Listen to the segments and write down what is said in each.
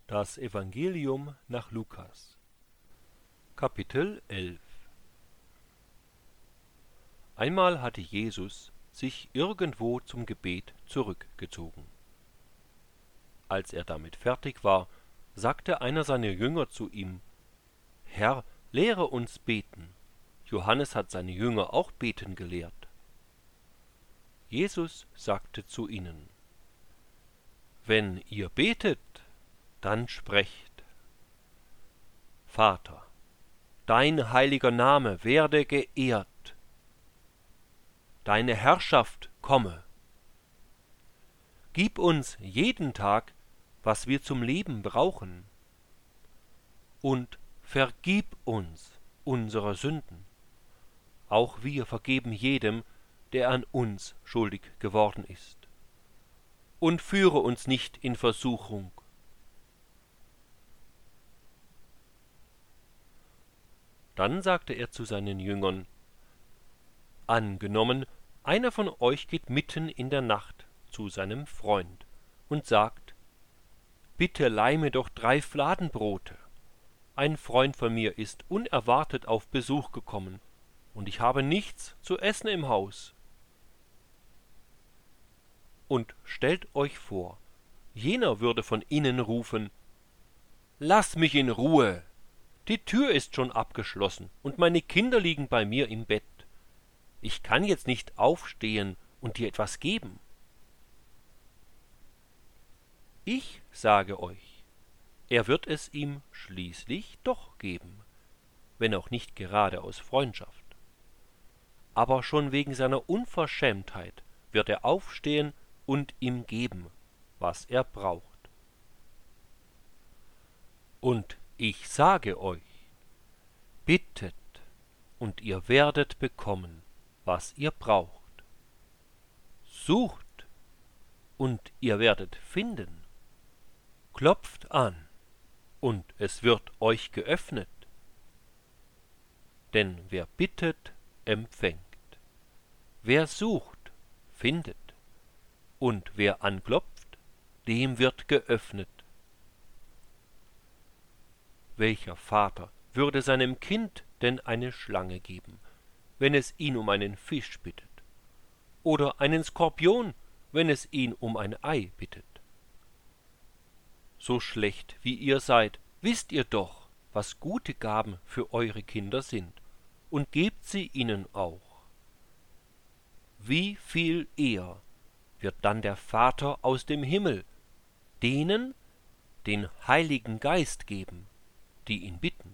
Das Evangelium nach Lukas, Kapitel 11. Einmal hatte Jesus sich irgendwo zum Gebet zurückgezogen. Als er damit fertig war, sagte einer seiner Jünger zu ihm: Herr, lehre uns beten. Johannes hat seine Jünger auch beten gelehrt. Jesus sagte zu ihnen: Wenn ihr betet, dann sprecht: Vater, dein heiliger Name werde geehrt. Deine Herrschaft komme. Gib uns jeden Tag, was wir zum Leben brauchen. Und vergib uns unsere Sünden. Auch wir vergeben jedem, der an uns schuldig geworden ist. Und führe uns nicht in Versuchung. Dann sagte er zu seinen Jüngern: Angenommen, einer von euch geht mitten in der Nacht zu seinem Freund und sagt: Bitte leih mir doch 3 Fladenbrote. Ein Freund von mir ist unerwartet auf Besuch gekommen, und ich habe nichts zu essen im Haus. Und stellt euch vor, jener würde von innen rufen: Lass mich in Ruhe! Die Tür ist schon abgeschlossen, und meine Kinder liegen bei mir im Bett. Ich kann jetzt nicht aufstehen und dir etwas geben. Ich sage euch, er wird es ihm schließlich doch geben, wenn auch nicht gerade aus Freundschaft. Aber schon wegen seiner Unverschämtheit wird er aufstehen und ihm geben, was er braucht. Und ich sage euch, bittet, und ihr werdet bekommen, was ihr braucht. Sucht, und ihr werdet finden. Klopft an, und es wird euch geöffnet. Denn wer bittet, empfängt. Wer sucht, findet. Und wer anklopft, dem wird geöffnet. Welcher Vater würde seinem Kind denn eine Schlange geben, wenn es ihn um einen Fisch bittet? Oder einen Skorpion, wenn es ihn um ein Ei bittet? So schlecht wie ihr seid, wisst ihr doch, was gute Gaben für eure Kinder sind, und gebt sie ihnen auch. Wie viel eher wird dann der Vater aus dem Himmel denen den Heiligen Geist geben, die ihn bitten.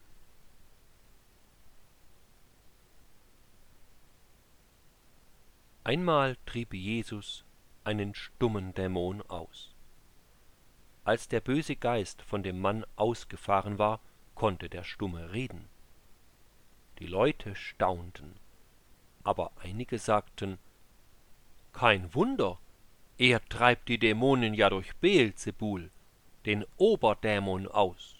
Einmal trieb Jesus einen stummen Dämon aus. Als der böse Geist von dem Mann ausgefahren war, konnte der Stumme reden. Die Leute staunten, aber einige sagten: Kein Wunder, er treibt die Dämonen ja durch Beelzebul, den Oberdämon, aus.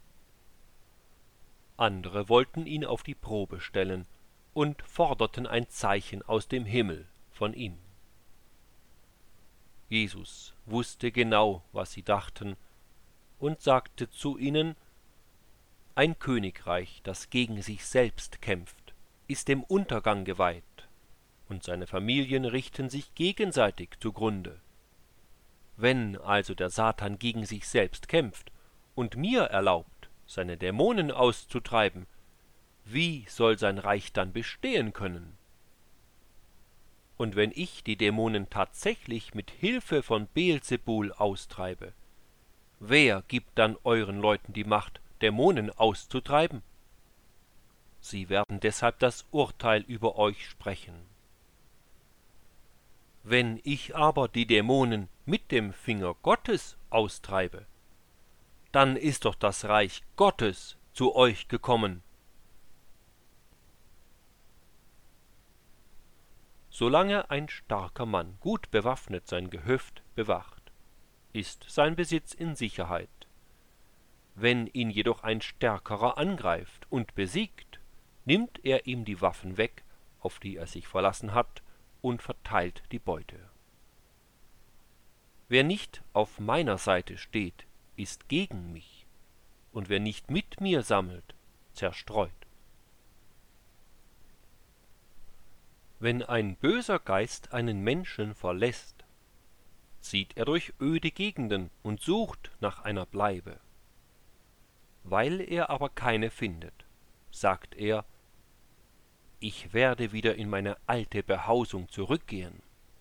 Andere wollten ihn auf die Probe stellen und forderten ein Zeichen aus dem Himmel von ihm. Jesus wusste genau, was sie dachten, und sagte zu ihnen: Ein Königreich, das gegen sich selbst kämpft, ist dem Untergang geweiht, und seine Familien richten sich gegenseitig zugrunde. Wenn also der Satan gegen sich selbst kämpft und mir erlaubt, seine Dämonen auszutreiben, wie soll sein Reich dann bestehen können? Und wenn ich die Dämonen tatsächlich mit Hilfe von Beelzebul austreibe, wer gibt dann euren Leuten die Macht, Dämonen auszutreiben? Sie werden deshalb das Urteil über euch sprechen. Wenn ich aber die Dämonen mit dem Finger Gottes austreibe, dann ist doch das Reich Gottes zu euch gekommen. Solange ein starker Mann gut bewaffnet sein Gehöft bewacht, ist sein Besitz in Sicherheit. Wenn ihn jedoch ein Stärkerer angreift und besiegt, nimmt er ihm die Waffen weg, auf die er sich verlassen hat, und verteilt die Beute. Wer nicht auf meiner Seite steht, ist gegen mich, und wer nicht mit mir sammelt, zerstreut. Wenn ein böser Geist einen Menschen verlässt, zieht er durch öde Gegenden und sucht nach einer Bleibe. Weil er aber keine findet, sagt er, ich werde wieder in meine alte Behausung zurückgehen.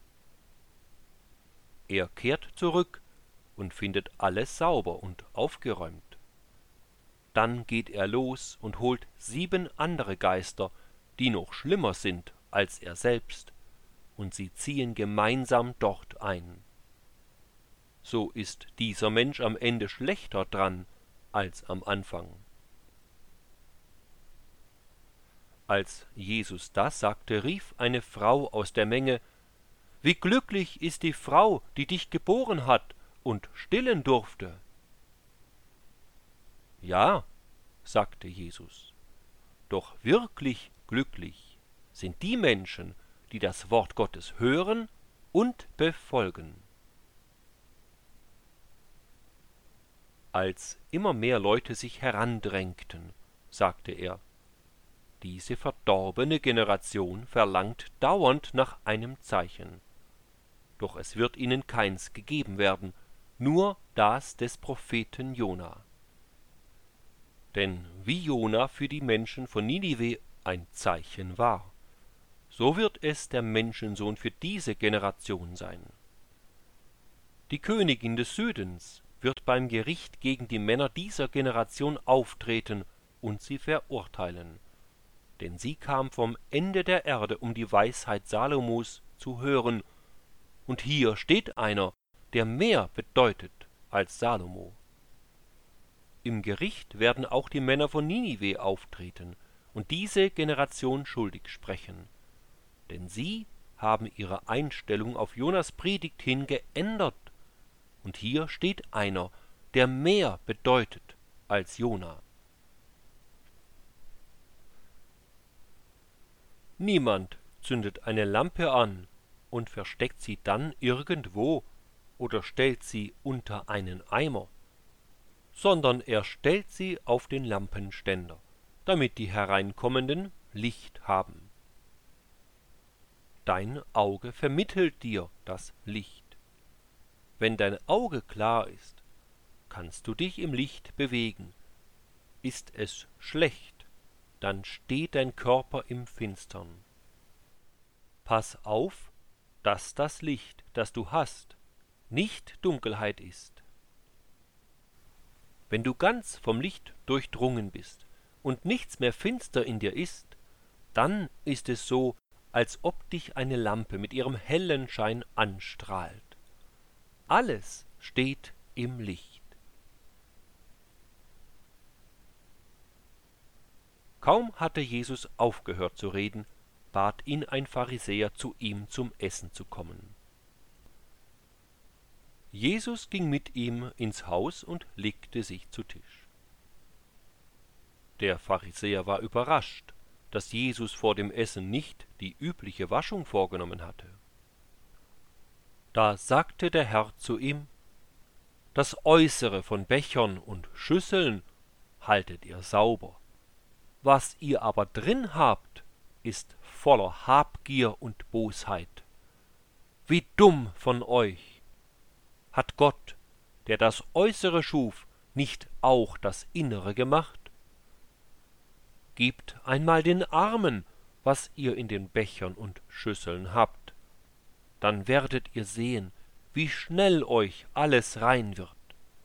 Er kehrt zurück und findet alles sauber und aufgeräumt. Dann geht er los und holt 7 andere Geister, die noch schlimmer sind als er selbst, und sie ziehen gemeinsam dort ein. So ist dieser Mensch am Ende schlechter dran als am Anfang. Als Jesus das sagte, rief eine Frau aus der Menge, »Wie glücklich ist die Frau, die dich geboren hat und stillen durfte!« »Ja«, sagte Jesus, »doch wirklich glücklich sind die Menschen, die das Wort Gottes hören und befolgen.« Als immer mehr Leute sich herandrängten, sagte er, diese verdorbene Generation verlangt dauernd nach einem Zeichen. Doch es wird ihnen keins gegeben werden, nur das des Propheten Jona. Denn wie Jona für die Menschen von Ninive ein Zeichen war, so wird es der Menschensohn für diese Generation sein. Die Königin des Südens wird beim Gericht gegen die Männer dieser Generation auftreten und sie verurteilen. Denn sie kam vom Ende der Erde, um die Weisheit Salomos zu hören, und hier steht einer, der mehr bedeutet als Salomo. Im Gericht werden auch die Männer von Ninive auftreten und diese Generation schuldig sprechen, denn sie haben ihre Einstellung auf Jonas Predigt hin geändert, und hier steht einer, der mehr bedeutet als Jona. Niemand zündet eine Lampe an und versteckt sie dann irgendwo oder stellt sie unter einen Eimer, sondern er stellt sie auf den Lampenständer, damit die Hereinkommenden Licht haben. Dein Auge vermittelt dir das Licht. Wenn dein Auge klar ist, kannst du dich im Licht bewegen. Ist es schlecht, dann steht dein Körper im Finstern. Pass auf, dass das Licht, das du hast, nicht Dunkelheit ist. Wenn du ganz vom Licht durchdrungen bist und nichts mehr finster in dir ist, dann ist es so, als ob dich eine Lampe mit ihrem hellen Schein anstrahlt. Alles steht im Licht. Kaum hatte Jesus aufgehört zu reden, bat ihn ein Pharisäer, zu ihm zum Essen zu kommen. Jesus ging mit ihm ins Haus und legte sich zu Tisch. Der Pharisäer war überrascht, dass Jesus vor dem Essen nicht die übliche Waschung vorgenommen hatte. Da sagte der Herr zu ihm, »Das Äußere von Bechern und Schüsseln haltet ihr sauber. Was ihr aber drin habt, ist voller Habgier und Bosheit. Wie dumm von euch! Hat Gott, der das Äußere schuf, nicht auch das Innere gemacht? Gebt einmal den Armen, was ihr in den Bechern und Schüsseln habt. Dann werdet ihr sehen, wie schnell euch alles rein wird.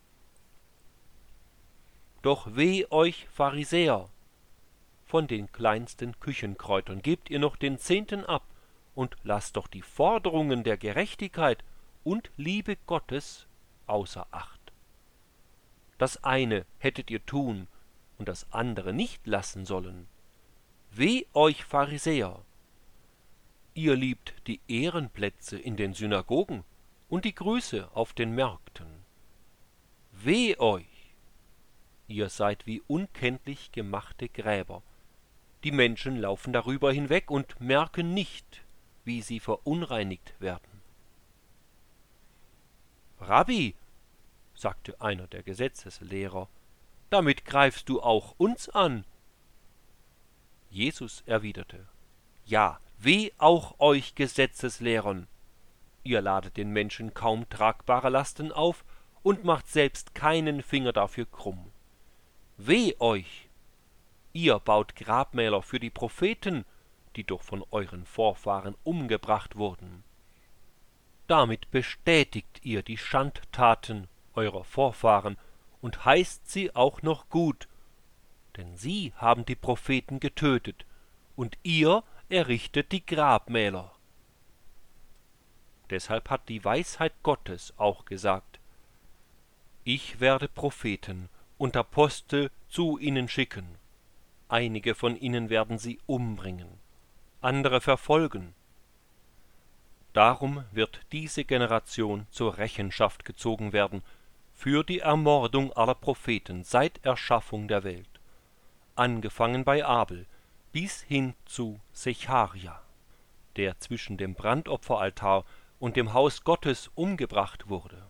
Doch weh euch, Pharisäer! Von den kleinsten Küchenkräutern gebt ihr noch den 10. ab und lasst doch die Forderungen der Gerechtigkeit und Liebe Gottes außer Acht. Das eine hättet ihr tun und das andere nicht lassen sollen. Weh euch, Pharisäer! Ihr liebt die Ehrenplätze in den Synagogen und die Grüße auf den Märkten. Weh euch! Ihr seid wie unkenntlich gemachte Gräber. Die Menschen laufen darüber hinweg und merken nicht, wie sie verunreinigt werden. Rabbi, sagte einer der Gesetzeslehrer, damit greifst du auch uns an. Jesus erwiderte, ja, weh auch euch Gesetzeslehrern! Ihr ladet den Menschen kaum tragbare Lasten auf und macht selbst keinen Finger dafür krumm. Weh euch! Ihr baut Grabmäler für die Propheten, die doch von euren Vorfahren umgebracht wurden. Damit bestätigt ihr die Schandtaten eurer Vorfahren und heißt sie auch noch gut, denn sie haben die Propheten getötet, und ihr errichtet die Grabmäler. Deshalb hat die Weisheit Gottes auch gesagt, ich werde Propheten und Apostel zu ihnen schicken. Einige von ihnen werden sie umbringen, andere verfolgen. Darum wird diese Generation zur Rechenschaft gezogen werden für die Ermordung aller Propheten seit Erschaffung der Welt, angefangen bei Abel bis hin zu Secharia, der zwischen dem Brandopferaltar und dem Haus Gottes umgebracht wurde.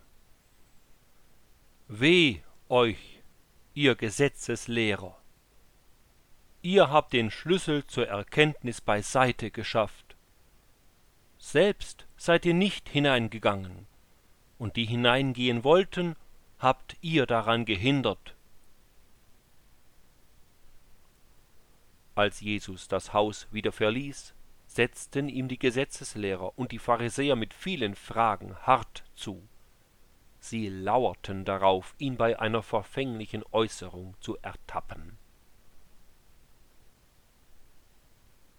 Weh euch, ihr Gesetzeslehrer! Ihr habt den Schlüssel zur Erkenntnis beiseite geschafft. Selbst seid ihr nicht hineingegangen, und die hineingehen wollten, habt ihr daran gehindert. Als Jesus das Haus wieder verließ, setzten ihm die Gesetzeslehrer und die Pharisäer mit vielen Fragen hart zu. Sie lauerten darauf, ihn bei einer verfänglichen Äußerung zu ertappen.